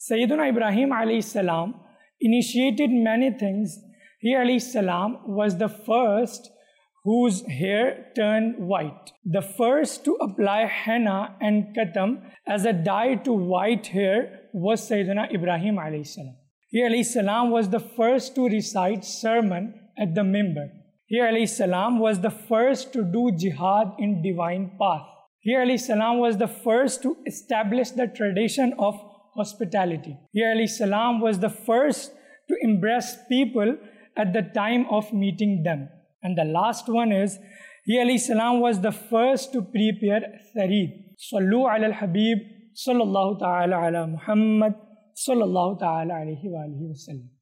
Sayyidina Ibrahim alayhi salam initiated many things. He alayhi salam was the first whose hair turned white. The first to apply henna and katam as a dye to white hair was Sayyidina Ibrahim alayhi salam. He alayhi salam was the first to recite sermon at the mimbar. He alayhi salam was the first to do jihad in divine path. He alayhi salam was the first to establish the tradition of hospitality. He alayhi salam was the first to embrace people at the time of meeting them. And the last one is, he alayhi salam was the first to prepare thareed. Sallu ala al-Habib, sallallahu ta'ala ala Muhammad, sallallahu ta'ala alayhi wa sallam.